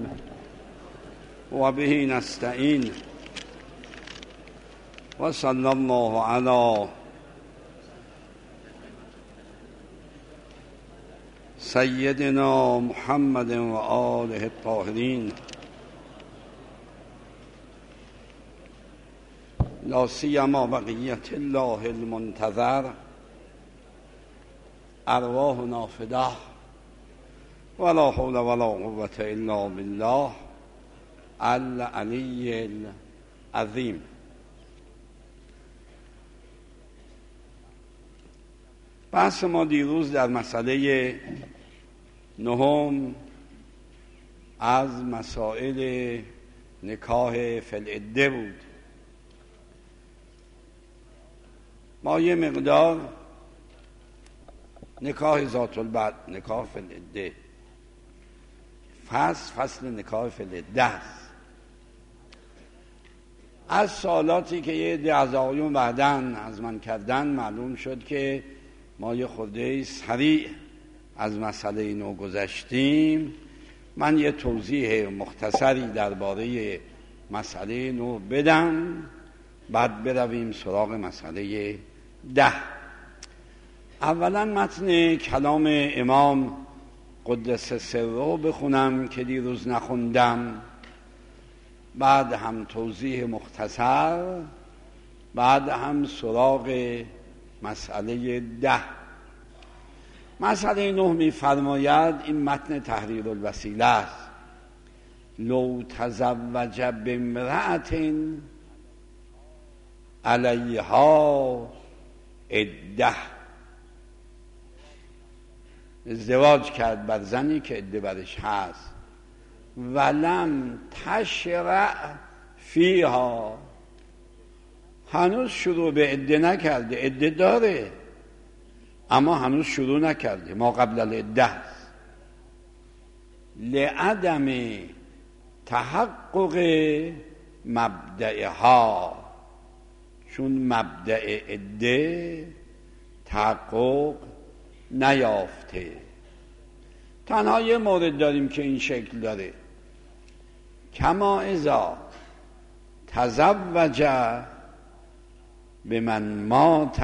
و به نستعین و صلی الله علی سیدنا محمد و آله الطاهرین لا سیما بقیت الله المنتظر ارواحنا فداه ولا حول ولا قوة الا بالله العلی العظیم. بحث ما دیروز در مسئله نهم از مسائل نکاح فی العده بود. ما یه مقدار نکاح ذات البد، نکاح فی العده، فصل نکاح فی العده است. از سوالاتی که یه عده از آقایون بعدن از من کردن معلوم شد که ما یه خورده سریع از مسئله نو گذشتیم. من یه توضیح مختصری درباره مسئله نو بدم، بعد برویم سراغ مسئله 10. اولا متن کلام امام قدس سره بخونم که دیروز نخوندم، بعد هم توضیح مختصر، بعد هم سراغ مسئله 10. مسئله 9 می‌فرماید، این متن تحریر الوسیله است: لو تزوج بامرأة علیها عده، ازدواج کرد بر زنی که عده برش هست، ولم تشرع فیها، هنوز شروع به عده نکرده، عده داره اما هنوز شروع نکرده، ما قبل العده است، لعدم تحقق مبدأها، چون مبدأ عده تحقق نیافته. تنها یه مورد داریم که این شکل داره: کما اذا تزوج بمن مات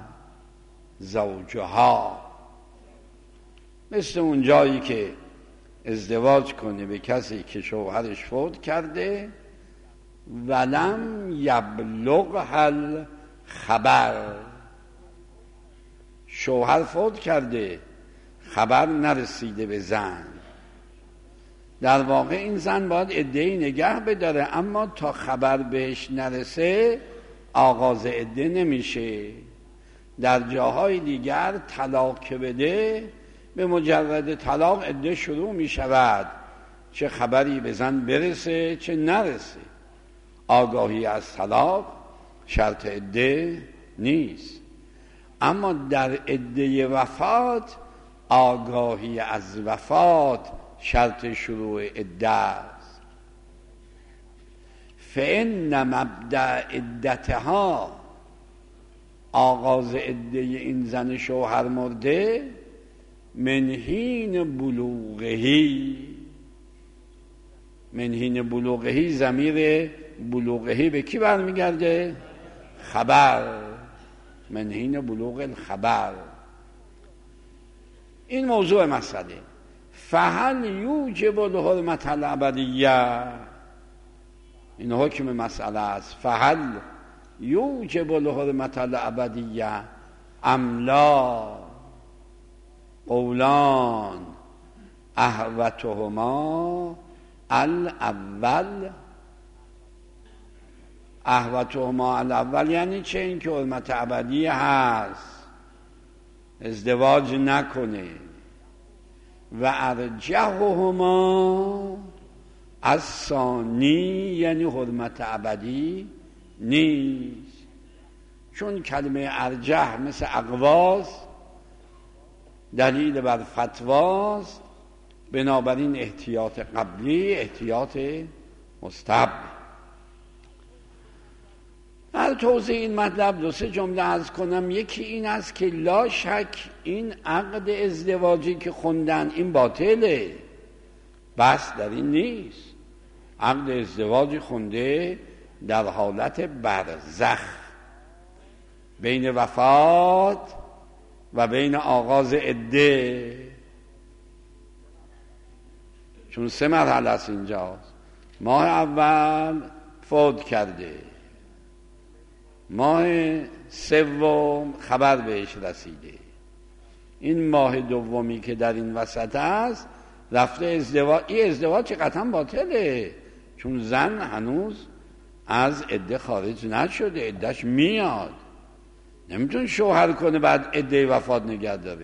زوجها، مثل اون جایی که ازدواج کنه به کسی که شوهرش فوت کرده ولم یبلغها الخبر، شوهر فوت کرده خبر نرسیده به زن. در واقع این زن باید عده‌ای نگه بداره، اما تا خبر بهش نرسه آغاز عده نمیشه. در جاهای دیگر طلاق که بده، به مجرد طلاق عده شروع میشود، چه خبری به زن برسه چه نرسه. آگاهی از طلاق شرط عده نیست، اما در عده وفات آگاهی از وفات شرط شروع عده است. فإن مبدأ عدتها، آغاز عده این زن شوهر مرده، من حین بلوغهی، من حین بلوغهی، ضمیر بلوغهی به کی برمیگرده؟ خبر، من حین بلوغ الخبر. این موضوع مسئله. فهل یوجب الحرمة الابدیه، این حکم مسئله است. فهل یوجب الحرمة الابدیه ام لا؟ قولان احوتهما الاول. احوتهما الاول یعنی چه؟ این که حرمت ابدی هست، ازدواج نکنه. و ارجحهما الثانی، یعنی حرمت ابدی نیست. چون کلمه ارجح مثل اقواست، دلیل بر فتواست، بنابراین احتیاط قبلی احتیاط مستحب. در توضیح این مطلب دو سه جمله عرض کنم. یکی این است که لا شک این عقد ازدواجی که خوندن این باطله، بس در این نیست. عقد ازدواج خونده در حالت برزخ بین وفات و بین آغاز عده، چون 3 مرحله است اینجاست. ماه اول فوت کرده، ماه سوم خبر بهش رسیده، این ماه دومی که در این وسط است رفته ازدواج. این ازدواج قطعا باطله، چون زن هنوز از عده خارج نشده، عدهش میاد، نمیتون شوهر کنه بعد عده وفات نگه داره.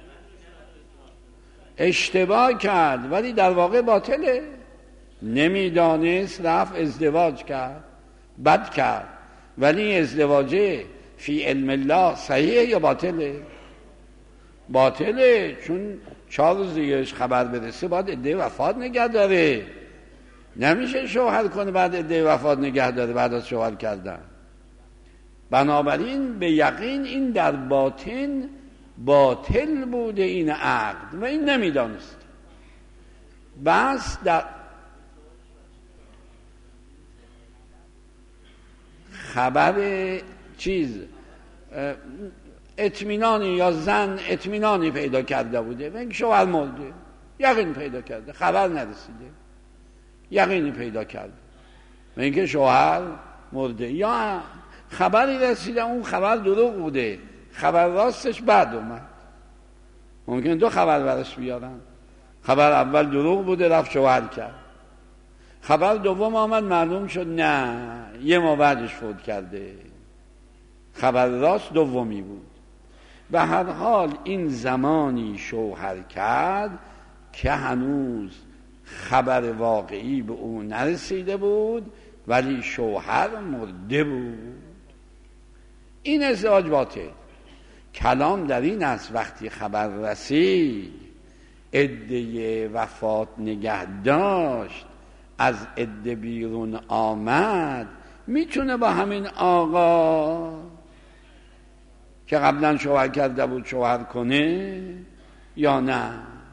اشتباه کرد ولی در واقع باطله، نمیدانست رفت ازدواج کرد، بد کرد، ولی ازدواجه فی علم الله صحیحه یا باطله؟ باطله، چون 4 روز دیگهش خبر برسه باید عده وفات نگه داره، نمیشه شوهر کنه بعد عده وفات نگه داره بعد از شوهر کردن. بنابراین به یقین این در باطن باطل بوده این عقد و این نمیدانست. بس در خبر اطمینانی یا زن اطمینانی پیدا کرده بوده و اینکه شوهر مرده، یقین پیدا کرده، خبر نرسیده، یقینی پیدا کرده و اینکه شوهر مرده، یا خبری رسیده اون خبر دروغ بوده، خبر راستش بعد اومد. ممکن 2 خبر برش بیارن، خبر اول دروغ بوده رفت شوهر کرد، خبر دوم آمد معلوم شد نه 1 ماه بعدش فوت کرده، خبر راست دومی بود. به هر حال این زمانی شوهر کرد که هنوز خبر واقعی به او نرسیده بود ولی شوهر مرده بود. این ازدواج باطل. کلام در این است وقتی خبر رسید عده وفات نگه داشت، از عده بیرون آمد، میتونه با همین آقا که قبلا شوهر کرده بود شوهر کنه یا نه؟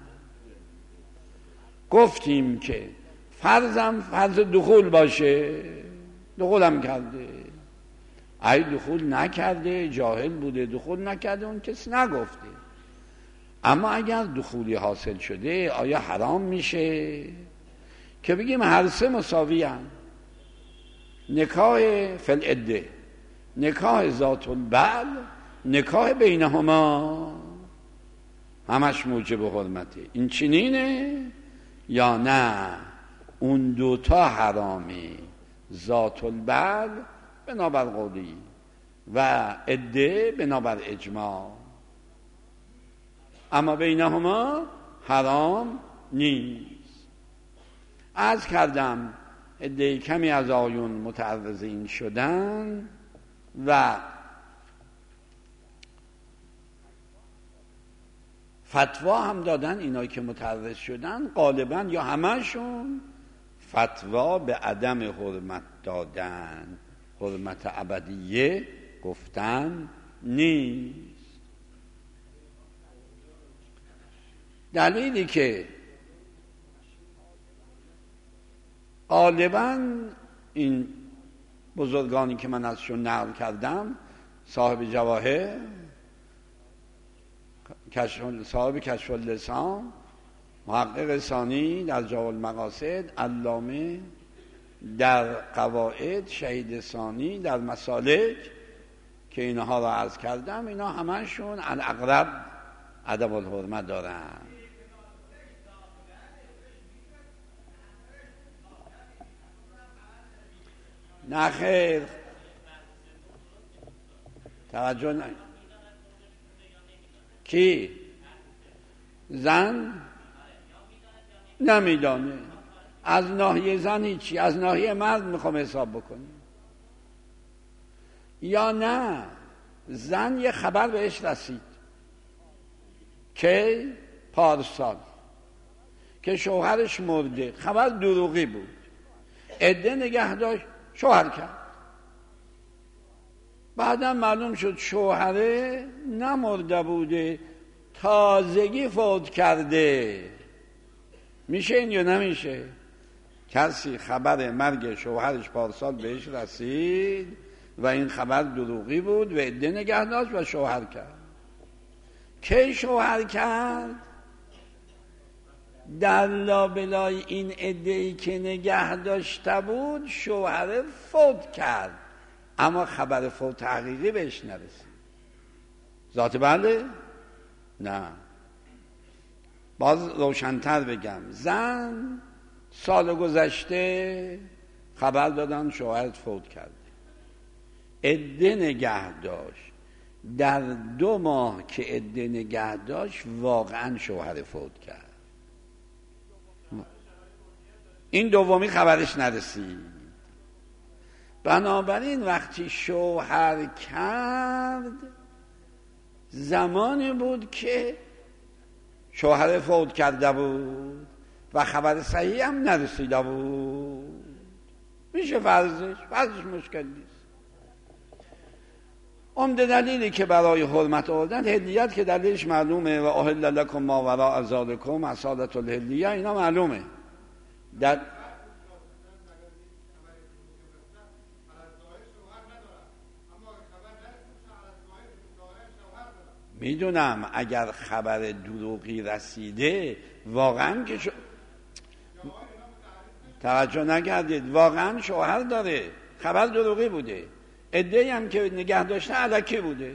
گفتیم که فرض دخول باشه، دخولم کرده، ای دخول نکرده جاهل بوده، دخول نکرده اون کسی نگفته. اما اگر دخولی حاصل شده آیا حرام میشه که بگیم هر 3 مساوی هم؟ نکاح فی العده، نکاح ذات البعل، نکاح بینهما، همش موجب حرمته، این چنینه یا نه؟ اون 2 تا حرامه، ذات البعل بنابر قولی و عده بنابر اجماع، اما بینهما حرام نیست. عرض کردم عده کمی از آیون متعرض این شدن و فتوا هم دادن. اینایی که متعرض شدن غالبا یا همشون فتوا به عدم حرمت دادن، حرمت ابدیه گفتن نیست. دلیلی که غالبا این بزرگانی که من ازشون نقل کردم، صاحب جواهر، صاحب کشف اللسان، محقق ثانی در جواب المقاصد، علامه در قواعد، شهید ثانی در مسالک که اینها را عرض کردم، اینا همشون الاغلب ادب الحرمت دارن. نه خیر، توجه نه. کی؟ زن نمیدانه. از ناحیه زن هیچی، از ناحیه مرد میخوام حساب بکنیم. یا نه زن یه خبر بهش رسید که پارسال که شوهرش مرده، خبر دروغی بود، عده نگه داشت، شوهر کرد، بعدم معلوم شد شوهره نمرده بوده، تازگی فوت کرده، میشه این یا نمیشه؟ کسی خبر مرگ شوهرش پارسال بهش رسید و این خبر دروغی بود و عده نگه داشت و شوهر کرد. کی شوهر کرد؟ در لابلای این عده‌ای که نگه داشته بود شوهر فوت کرد، اما خبر فوت حقیقی بهش نرسید. ذات بله؟ نه. باز روشن‌تر بگم، زن سال گذشته خبر دادن شوهرت فوت کرده، عده نگه داشت، در 2 ماه که عده نگه داشت واقعا شوهر فوت کرد، این دومی خبرش نرسید. بنابراین وقتی شوهر کرد زمانی بود که شوهر فوت کرده بود و خبر صحیح هم نرسیده بود. میشه فرضش مشکل نیست. عمده دلیلی که برای حرمت آوردن هلیت که دلیلش معلومه و احل لکم ما وراء ذالکم اصالت الهلیه، اینا معلومه. در میدونم اگر خبر دروغی رسیده واقعا که توجه نکردید، واقعا شوهر داره، خبر دروغی بوده، عده‌ای هم که نگه داشته الکی بوده.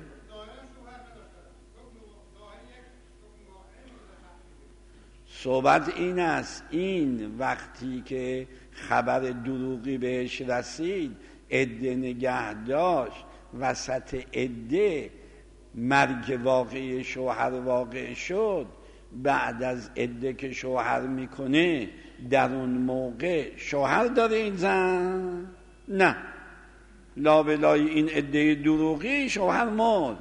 صحبت این است، این وقتی که خبر دروغی بهش رسید عده نگه داشت، وسط عده مرگ واقعی شوهر واقع شد، بعد از عده که شوهر میکنه در اون موقع شوهر داره این زن؟ نه، لابلای این عده دروغی شوهر مرد.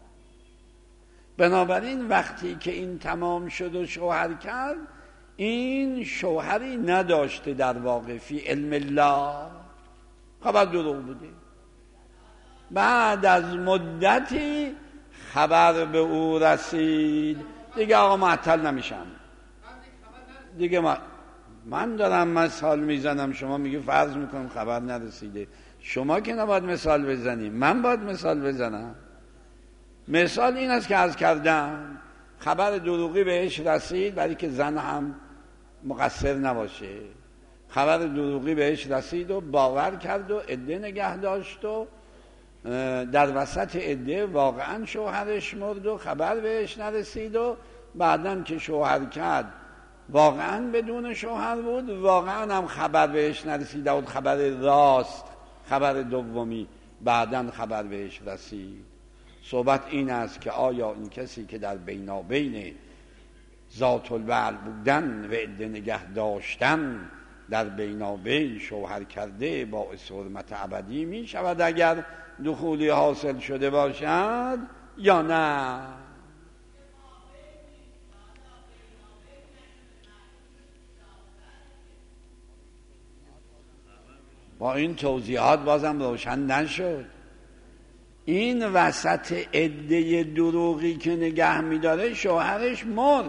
بنابراین وقتی که این تمام شد و شوهر کرد، این شوهری نداشته در واقع فی علم الله، خبر دروغ بوده. بعد از مدتی خبر به او رسید، دیگه آقا معطل نمیشم دیگه. من دارم مثال میزنم، شما میگی فرض میکنم خبر نرسیده. شما که نباید مثال بزنی، من باید مثال بزنم. مثال این است که عرض کردم خبر دروغی بهش رسید، برای که زن هم مقصر نباشه. خبر دروغی بهش رسید و باور کرد و عده نگه داشت و در وسط عده واقعا شوهرش مرد و خبر بهش نرسید و بعداً که شوهر کرد واقعا بدون شوهر بود، واقعا هم خبر بهش نرسید و خبر راست، خبر دومی بعداً خبر بهش رسید. صحبت این است که آیا این کسی که در بینابین ذات البعل بودن و عده نگه داشتن در بینابین شوهر کرده باعث حرمت ابدی می شود اگر دخولی حاصل شده باشد یا نه؟ با این توضیحات بازم روشن نشد. این وسط عده دروغی که نگه می‌داره شوهرش مرد،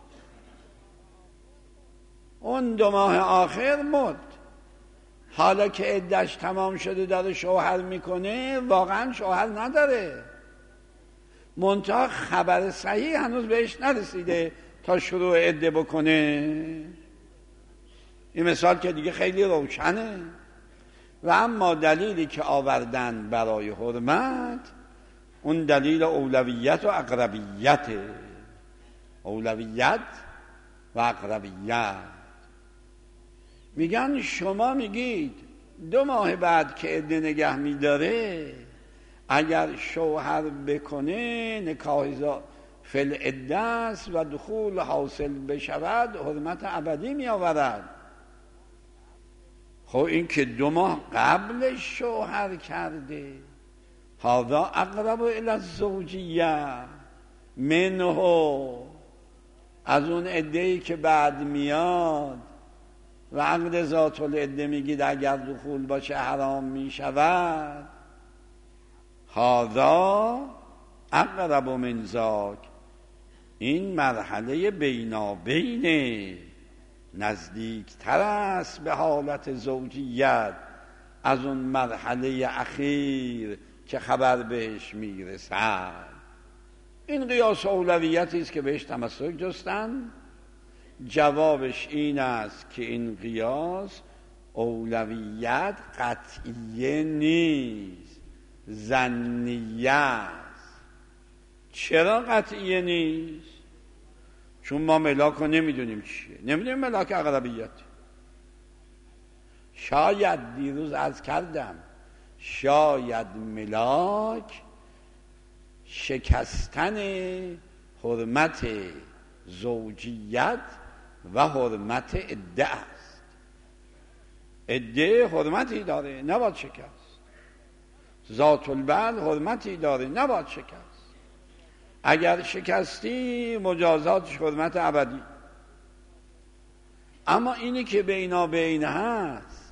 اون 2 ماه آخر مرد. حالا که عده‌اش تمام شده داره شوهر میکنه، واقعا شوهر نداره، منتها خبر صحیح هنوز بهش نرسیده تا شروع عده بکنه. این مثال که دیگه خیلی روشنه. و اما دلیلی که آوردن برای حرمت، اون دلیل اولویت و اقربیت، اولویت و اقربیت. میگن شما میگید 2 ماه بعد که عده نگه میداره اگر شوهر بکنه نکاح فل عده است و دخول حاصل بشود حرمت ابدی می آورد. خب این که 2 ماه قبل شوهر کرده، هذا اقرب الی الزوجیه منه، از اون عده‌ای که بعد میاد و عقد ذات العده میگید اگر دخول باشه حرام میشود، هذا اقرب من ذاک، این مرحله بینابینه. نزدیکتر است به حالت زوجیت از اون مرحله اخیر که خبر بهش میرسد. این قیاس اولویتی است که بهش تمسک جستن. جوابش این است که این قیاس اولویت قطعیه نیست، ظنیه است. چرا قطعیه نیست؟ چون ما ملاک رو نمیدونیم چیه، نمیدونیم ملاک اقربیت. شاید دیروز عرض کردم شاید ملاک شکستن حرمت زوجیت و حرمت عده است. عده حرمتی داره، نباید شکست. ذات البعل حرمتی داره، نباید شکست. اگر شکستی مجازاتش حرمت ابدی. اما اینی که بینا بین هست،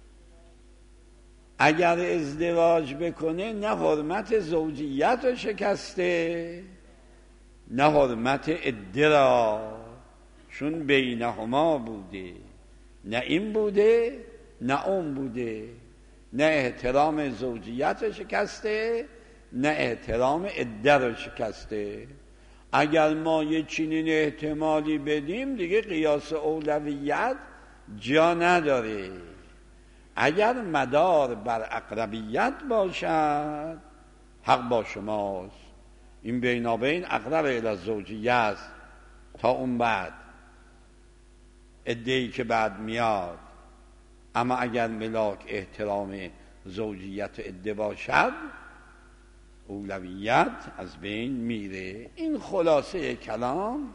اگر ازدواج بکنه نه حرمت زوجیت رو شکسته نه حرمت عده را، چون بینهما بوده، نه این بوده نه اون بوده، نه احترام زوجیت رو شکسته نه احترام عده رو شکسته. اگر ما یه چنین احتمالی بدیم دیگه قیاس اولویت جا نداره. اگر مدار بر اقربیت باشد حق با شماست، این بینابین اقرب الی زوجیه است تا اون بعد عده‌ای که بعد میاد. اما اگر ملاک احترام زوجیت عده باشد اولویت از بین میره. این خلاصه کلام.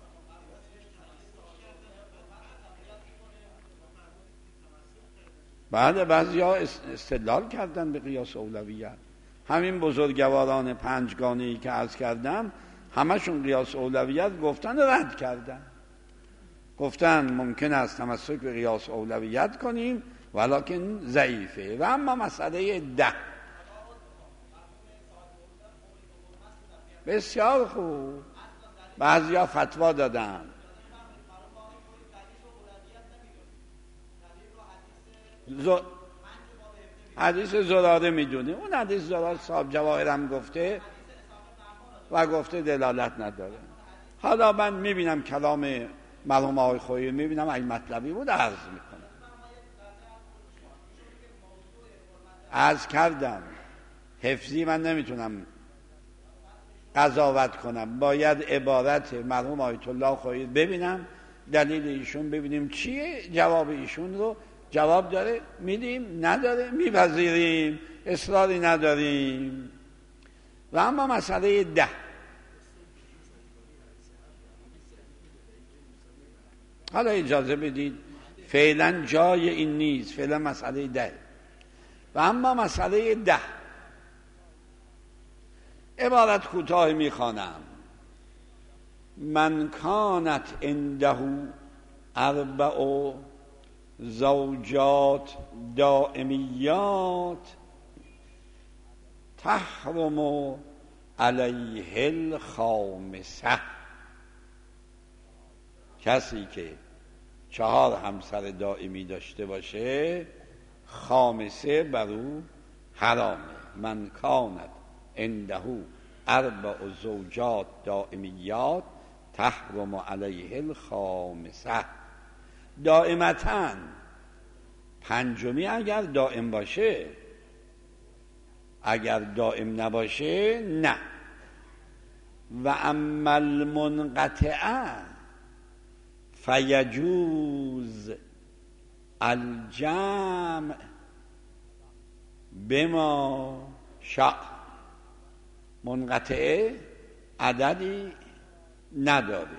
بعد بعضی‌ها استدلال کردن به قیاس اولویت. همین بزرگواران پنجگانه‌ای که عرض کردم همشون قیاس اولویت گفتن و رد کردن. گفتن ممکن است تمسک به قیاس اولویت کنیم ولکن ضعیفه. و اما مسئله 10 بسیار خوب، بعضیا فتوا دادن حدیث زراره میدونه. اون حدیث زراره صاحب جواهرم گفته و گفته دلالت نداره. حالا من میبینم کلام مرحوم آقای خویی، میبینم اگه مطلبی بود عرض میکنم. عرض کردم حفظی من نمیتونم قضاوت کنم، باید عبارت مرحوم آیت الله خویی ببینم، دلیل ایشون ببینیم چیه، جواب ایشون رو جواب داره میدیم، نداره میپذیریم، اصراری نداریم. و اما مسئله 10 حالا اجازه بدید فعلا جای این نیست، فعلا مسئله 10. و اما مسئله 10 عبارت کوتاه میخوانم: من کانت عنده 4 زوجات دائمیات تحرم علیه الخامسه. کسی که 4 همسر دائمی داشته باشه خامسه بر او حرامه. من کانت عنده 4 زوجات دائمیات تحرم علیه الخامسه. دائمتاً پنجمی اگر دائم باشه، اگر دائم نباشه نه. و اما المنقطعه فیجوز الجمع بما شاء. منقطعه عددی نداره.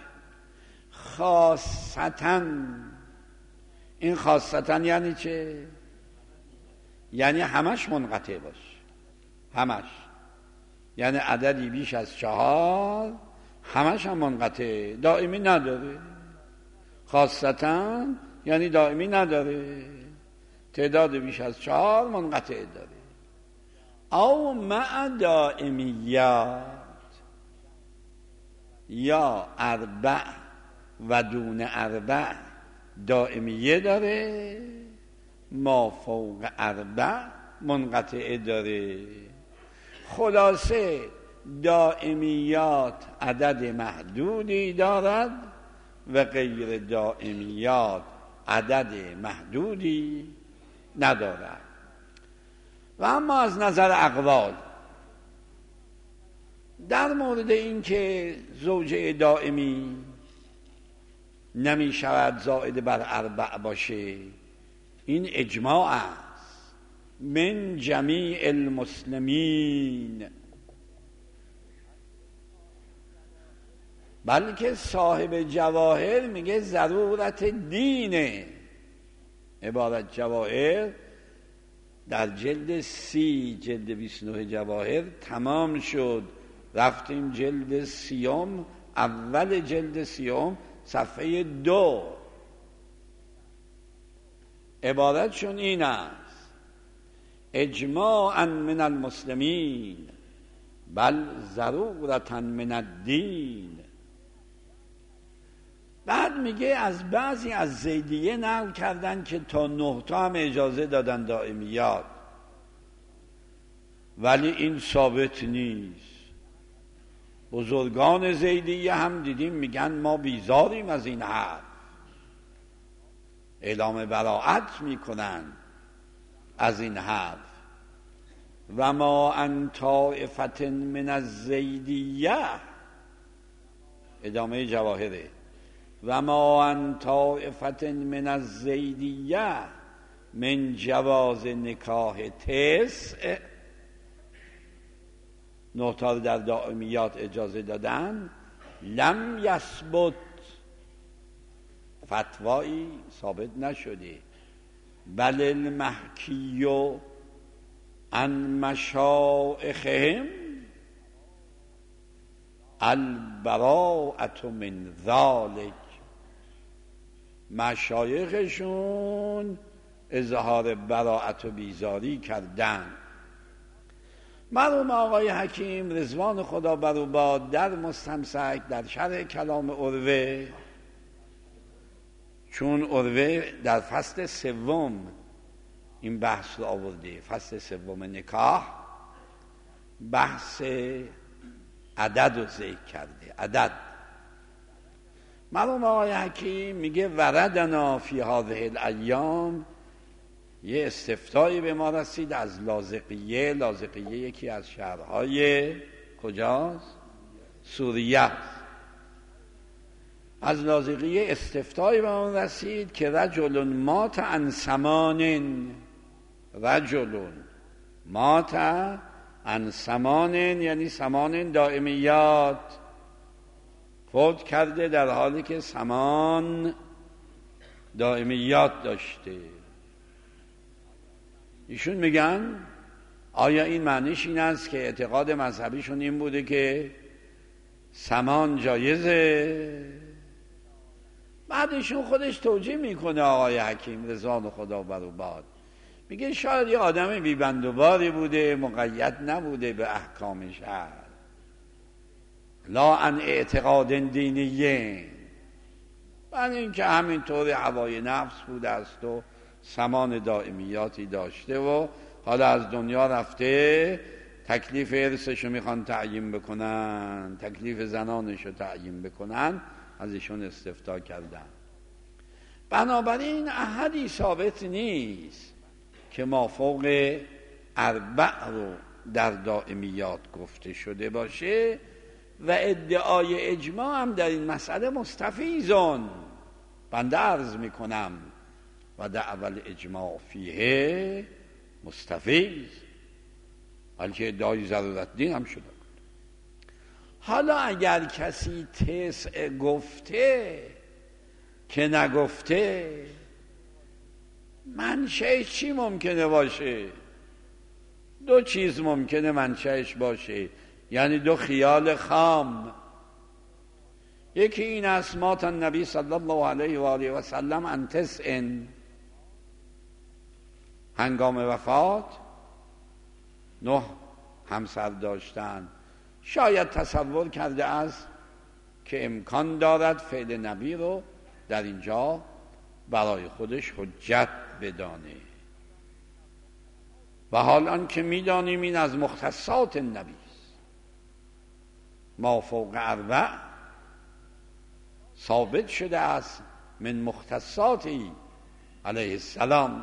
خاصتاً، این خاصتاً یعنی چه؟ یعنی همش منقطع باشه، همش، یعنی عددی بیش از 4 همش هم منقطع، دائمی نداره. خاصتاً یعنی دائمی نداره، تعداد بیش از 4 منقطع داره. او مع دائمیات، یا 4 و دون 4 دائمیه داره، ما فوق 4 منقطعه داره. خلاصه دائمیات عدد محدودی دارد و غیر دائمیات عدد محدودی ندارد. و اما از نظر اقوال در مورد این که زوجه دائمی نمی شود زائد بر 4 باشه، این اجماع است من جمیع المسلمین، بلکه صاحب جواهر میگه ضرورت دینه. عبارت جواهر در جلد 30 جلد 29 جواهر تمام شد، رفتیم جلد 30 اول جلد 30 صفحه 2. عبارتشون این است: اجماعا من المسلمین بل ضرورتا من الدین. بعد میگه از بعضی از زیدیه نقل کردن که تا 9 تا هم اجازه دادن دائمیات، ولی این ثابت نیست. بزرگان زیدیه هم دیدیم میگن ما بیزاریم از این حرف، اعلام براءت میکنن از این حرف. و ما ان طائفة من الزیدیه، ادامه جواهره، و ما ان طائفة من الزیدیه من جواز نکاح 9 تا در دائمیات اجازه دادن، لم یثبت، فتوایی ثابت نشده، بل المحکی عن مشایخهم البراءة من ذلك. مشایخشون اظهار براءت و بیزاری کردن. مرحوم آقای حکیم رضوان خدا بر او باد در مستمسک در شرح کلام عروه، چون عروه در فصل 3 این بحث رو آورده، فصل 3 نکاح، بحث عدد رو ذکر کرده. عدد مرحوم آقای حکیم میگه وردنا فی هذه الایام، یه استفتایی به ما رسید از لاذقیه. لاذقیه یکی از شهرهای کجاست؟ سوریه. از لاذقیه استفتایی به ما رسید که رجل مات عن سمان، رجل مات عن سمان یعنی سمان دائمیات، فوت کرده در حالی که سمان دائمیات داشته. ایشون میگن آیا این معنیش این است که اعتقاد مذهبیشون این بوده که سمان جایزه؟ بعد ایشون خودش توجیه میکنه آقای حکیم رضوان خدا بر او باد، میگه شاید یه آدم بیبندوباری بوده، مقید نبوده به احکام شرع، لا عن اعتقاد دینیه، من این که همینطور هوای نفس بوده است و سمان دائمیاتی داشته و حالا از دنیا رفته، تکلیف ارثشو میخوان تعیین بکنن، تکلیف زنانشو تعیین بکنن، از ایشون استفتا کردن. بنابراین احدی ثابت نیست که ما فوق 4 رو در دائمیات گفته شده باشه و ادعای اجماع هم در این مسئله مستفیضون. بنده عرض میکنم و دعوی الاجماع فیه مستفیض، بلکه ادعای ضرورت دین هم شده. حالا اگر کسی 9 گفته که نگفته، منشأش چی ممکنه باشه؟ 2 چیز ممکنه منشأش باشه، یعنی 2 خیال خام. یکی این است مات النبی صلی الله علیه و آله و سلم عن 9، هنگام وفات 9 همسر داشتن. شاید تصور کرده است که امکان دارد فعل نبی رو در اینجا برای خودش حجت بدانه. و حال آن که میدانیم این از مختصات نبی است، ما فوق اربع ثابت شده است من مختصاتی علیه السلام.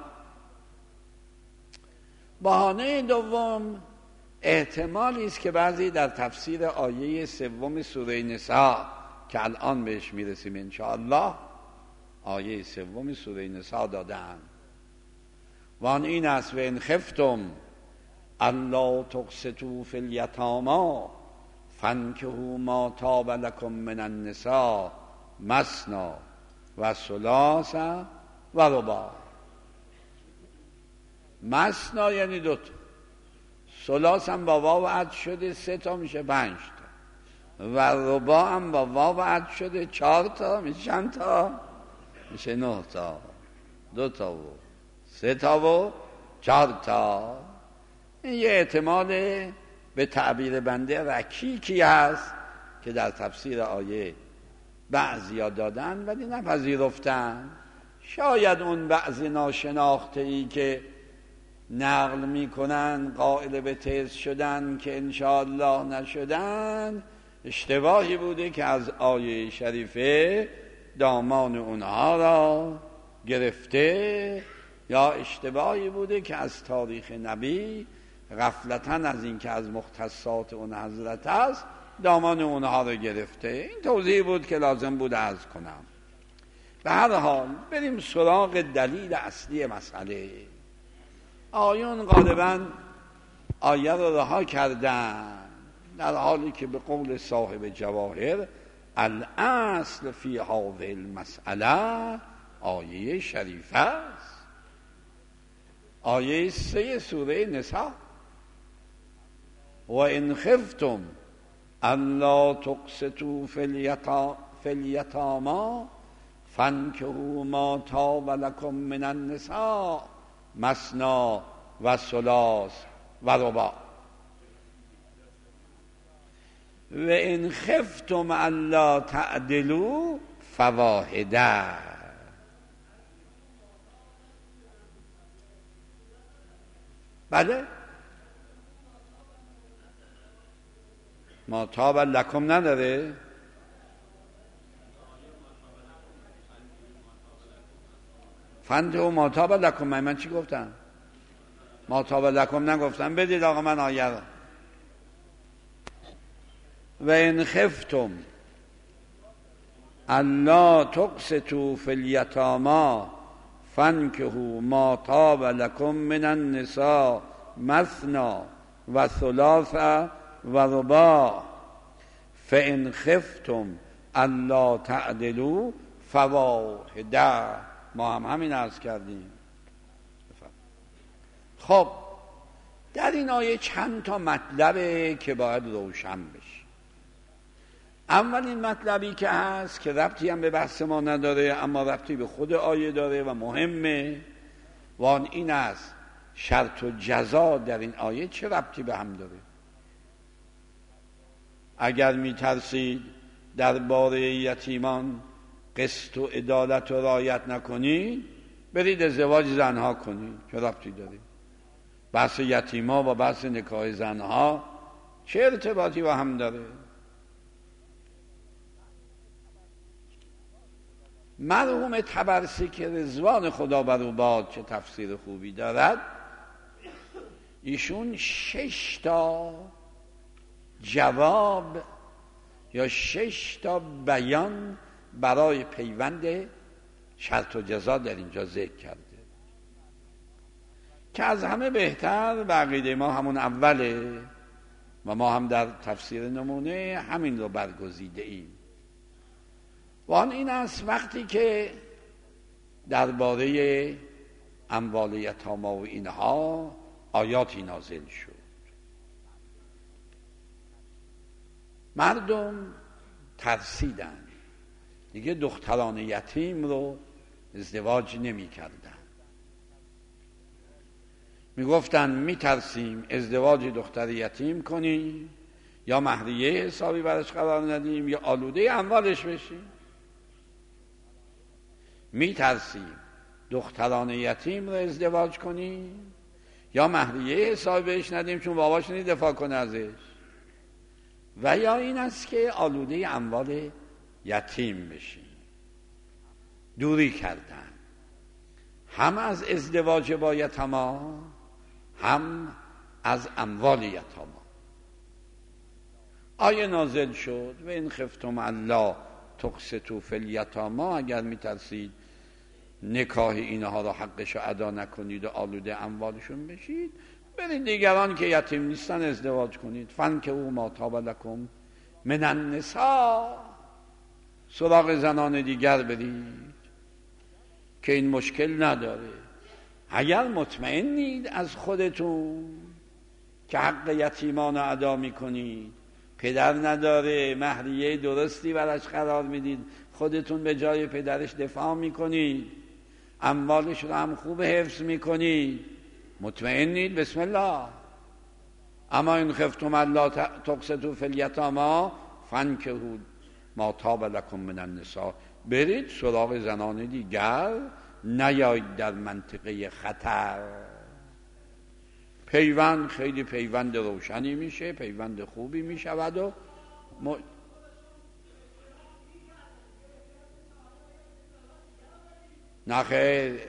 بهانه دوم احتمالی است که بعضی در تفسیر آیه 3 سوره نساء که الان بهش میرسیم انشاءالله، آیه 3 سوره نساء دادن و آن این است: و ان خفتم الا تقسطوا فی الیتامی فانکحوا ما طاب لکم من النساء مثنی و ثلاث و رباع. مثنی یعنی 2 تا، ثلاث هم با واو عطف شده 3 تا میشه 5 تا، و رباع هم با واو عطف شده 4 تا میشه چند تا؟ میشه 9 تا. 2 تا و 3 تا و 4 تا. این یه احتمال به تعبیر بنده رکیکی هست که در تفسیر آیه بعضیا دادن ولی نپذیرفتن. شاید اون بعض ناشناخته ای که نقل میکنن قائل به تز شدن که انشاءالله نشدن، اشتباهی بوده که از آیه شریفه دامان اونها را گرفته، یا اشتباهی بوده که از تاریخ نبی غفلتاً از این که از مختصات اون حضرت است دامان اونها را گرفته. این توضیح بود که لازم بود عرض کنم. به هر حال بریم سراغ دلیل اصلی مسئله. آیون غالباً آیه را رها کردن، در حالی که به قول صاحب جواهر الاصل فی هذه المسئله آیه شریفه است، آیه 3 سوره نساء: و ان خفتم الا تقسطوا فی الیتامی فانکحوا ما طاب لکم من النساء مثنی و ثلاث و رباع. و ان خفتم الا تعدلوا فواحده. بله، ما طاب لکم نداره؟ فانکحوا ما طاب لکم. من چی گفتم؟ ما طاب لکم نگفتم. بدید آقا من آیه را: و ان خفتم الا تقسطوا فی الیتامی فانکحوا ما طاب لکم من النساء مثنی و ثلاث و رباع فان خفتم الا تعدلوا فواحده. ما هم همین عرض کردیم. خب در این آیه چند تا مطلبه که باید روشن بشه. اولین مطلبی که هست که ربطی هم به بحث ما نداره اما ربطی به خود آیه داره و مهمه، و آن این است: شرط و جزا در این آیه چه ربطی به هم داره؟ اگر می ترسید درباره یتیمان قسط و عدالت و رعایت نکنید، برید ازدواج زنها کنید. چه ربطی داره؟ بحث یتیما و بحث نکاح زنها چه ارتباطی با هم داره؟ مرحوم طبرسی که رضوان خدا بر او باد چه تفسیر خوبی دارد، ایشون 6 تا جواب یا 6 تا بیان برای پیوند شرط و جزا در اینجا ذکر کرده که از همه بهتر به عقیده ما همون اوله و ما هم در تفسیر نمونه همین رو برگزیده ایم. و آن این است: وقتی که درباره اموال یتامی و اینها آیاتی نازل شد، مردم ترسیدن، دیگه دختران یتیم رو ازدواج نمی کردن. می گفتن می ترسیم ازدواج دختر یتیم کنیم یا مهریه حسابی برش قرار ندیم یا آلوده اموالش بشیم. میترسیم دختران یتیم رو ازدواج کنیم یا مهریه حساب بهش ندیم چون باباش نیست دفاع کنه ازش، و یا این است که آلوده اموال یتیم بشیم. دوری کردن هم از ازدواج با یتاما هم از اموال یتاما. آیه نازل شد و این خفتم الله تقسطوا فی الیتاما، اگر میترسید نکاح اینها را حقش رو ادا نکنید و آلوده اموالشون بشید، برید دیگران که یتیم نیستن ازدواج کنید. فانکحوا ما طاب لکم من النساء، سراغ زنان دیگر برید که این مشکل نداره. اگر مطمئنید از خودتون که حق یتیمان رو ادا میکنید، پدر نداره، مهریه درستی براش قرار میدید، خودتون به جای پدرش دفاع میکنید، اموالش رو هم خوب حفظ میکنید، مطمئنید، بسم الله. اما این خفتم الله تقسطوا فی الیتاما فانکحوا ما طاب لکم من النساء، برید سراغ زنان دیگر، نیایید در منطقه خطر. پیوند خیلی پیوند روشنی میشه، پیوند خوبی میشود و نخیر،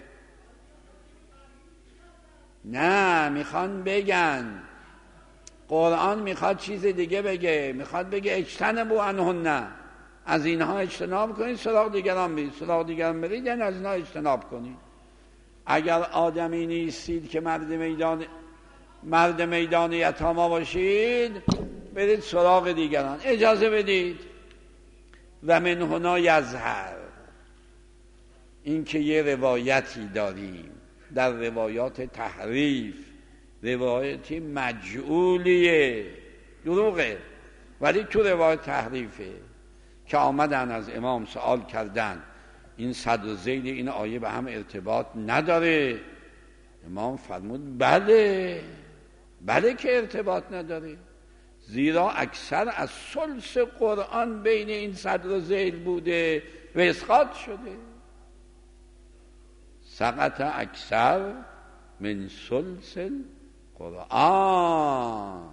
نه، میخوان بگن قرآن میخواد چیز دیگه بگه، میخواد بگه اجتنبوا عنهن، از اینها اجتناب کنید، سراغ دیگران برید. سراغ دیگران برید یعنی از اینها اجتناب کنید. اگر آدمی نیستید که مرد میدان یتاما باشید، برید سراغ دیگران، اجازه بدید. و من هنا یظهر، این که یه روایتی داریم در روایات تحریف، روایتی مجعولیه، دروغه، ولی تو روایت تحریفه، که آمدن از امام سوال کردن این صدر زید این آیه به هم ارتباط نداره؟ امام فرمود بله که ارتباط نداره، زیرا اکثر از ثلث قرآن بین این صدر و ذیل بوده و اسقاط شده. سقط اکثر من ثلث قرآن،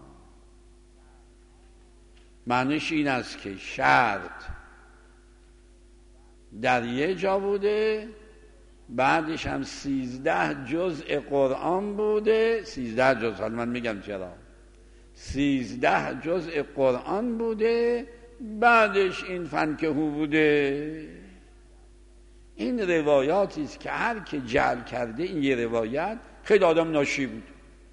معنیش این است که شرط در یه جا بوده، بعدش هم 13 جزء قرآن بوده، 13 جزء، حالا من میگم چرا 13 جزء قرآن بوده، بعدش این فانکحوا بوده. این روایاتی است که هر که جعل کرده این یه روایت، خیلی آدم ناشی بود.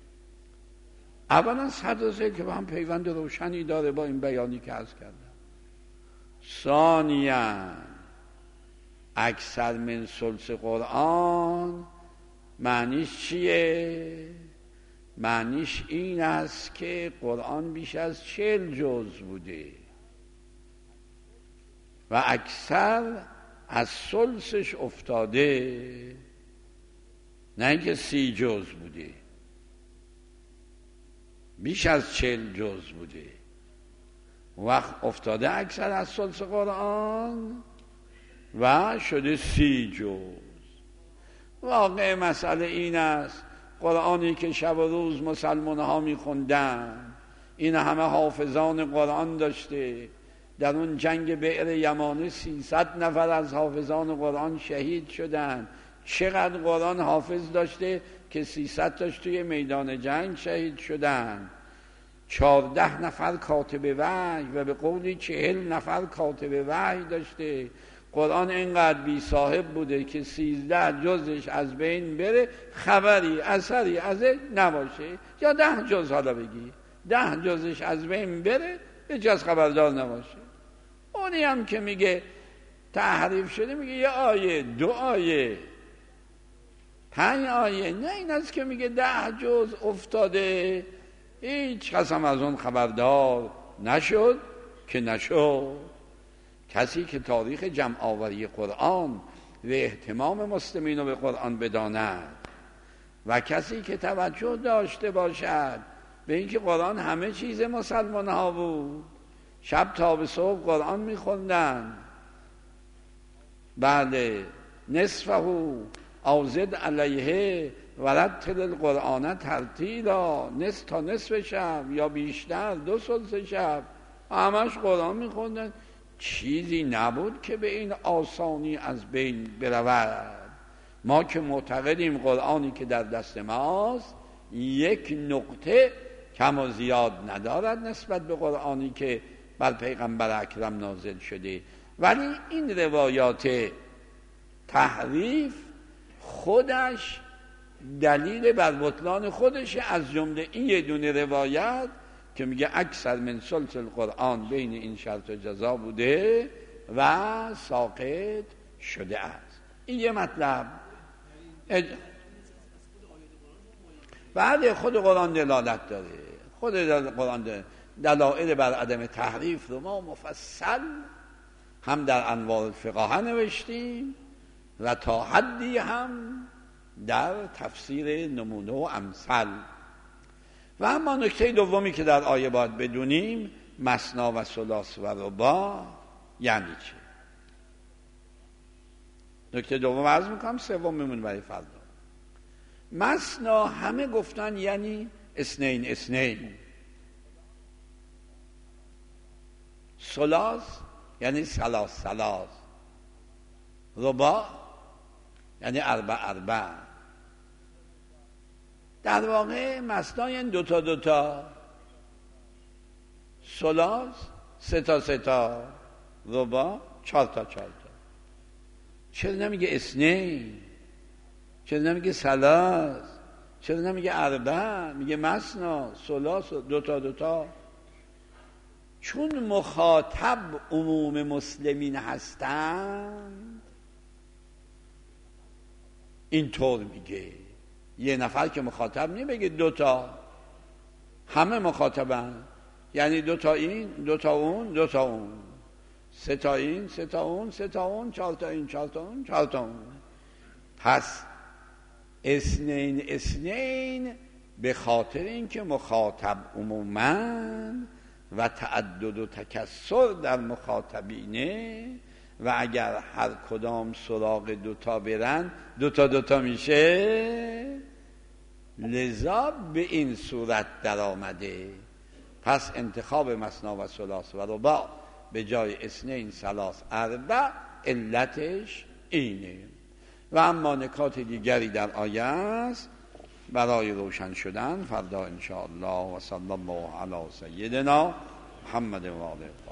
اولا صدر که با هم پیوند روشنی داره با این بیانی که عرض کردم. ثانیاً اکثر من ثلث قرآن معنیش چیه؟ معنیش این است که قرآن بیش از 40 جز بوده و اکثر از ثلثش افتاده، نه اینکه 30 جز بوده، بیش از 40 جز بوده. وقت افتاده اکثر از ثلث قرآن و شده 30 جز. واقع مسئله این است قرآنی که شب و روز مسلمان ها می خوندن، این همه حافظان قرآن داشته، در اون جنگ بئر یمانه 300 نفر از حافظان قرآن شهید شدن. چقدر قرآن حافظ داشته که 300 تاش توی میدان جنگ شهید شدن. 14 نفر کاتب وحی و به قولی 40 نفر کاتب وحی داشته. قرآن اینقدر بی صاحب بوده که 13 جزش از بین بره، خبری اثری ازش نباشه، یا 10 جز، حالا بگی 10 جزش از بین بره، به جز خبردار نباشه. اونی هم که میگه تحریف شده میگه یه آیه، 2 آیه، 5 آیه، نه این است که میگه 10 جز افتاده، هیچ کس هم از اون خبردار نشد که نشد. کسی که تاریخ جمع آوری قرآن و اهتمام مسلمین رو به قرآن بداند و کسی که توجه داشته باشد به اینکه قرآن همه چیز مسلمان ها بود، شب تا به صبح قرآن میخوندن، بله، نصفه او زد علیه ورتل القرآن ترتیلا، نصف تا نصف شب یا بیشتر 2/3 شب همش قرآن میخوندن. چیزی نبود که به این آسانی از بین برود. ما که معتقدیم قرآنی که در دست ماست یک نقطه کم و زیاد ندارد نسبت به قرآنی که بر پیغمبر اکرم نازل شده، ولی این روایات تحریف خودش دلیل بر بطلان خودشه. از جمله این یه دونه روایت که میگه اکثر من ثلث القرآن بین این شرط و جزا بوده و ساقط شده است. این یه مطلب. بعد خود قرآن دلالت داره، خود قرآن دلائل بر عدم تحریف رو ما مفصل هم در انوار الفقاهه نوشتیم و تا حدی هم در تفسیر نمونه و امثل. و اما نکته دومی که در آیه باید بدونیم، مثنی و ثلاث و رباع یعنی چه. نکته دوم عرض میکنم، سوم میمونه برای فردا. مثنی همه گفتن یعنی اثنین، ثلاث یعنی ثلاث، رباع یعنی اربع. در واقع مثنی یعنی دوتا، ثلاث 3 رباع 4 چرا نمیگه اثنین؟ چرا نمیگه ثلاث؟ چرا نمیگه اربع؟ میگه مثنی، ثلاث، دوتا. چون مخاطب عموم مسلمین هستند اینطور میگه. یه نفر که مخاطب نمیگه دوتا، همه مخاطبن، یعنی دوتا این، دوتا اون، 3 این، 3 اون، 4 این، 4 اون. پس اثنین به خاطر اینکه مخاطب عموماً و تعدد و تکثر در مخاطبینه و اگر هر کدام سراغ دوتا برن دوتا میشه، لذا به این صورت در آمده. پس انتخاب مثنی و ثلاث و رباع به جای اثنین، ثلاث، اربع علتش اینه. و اما نکات دیگری در آیه است برای روشن شدن فردا انشاءالله. و صلی الله علی سیدنا محمد و آله.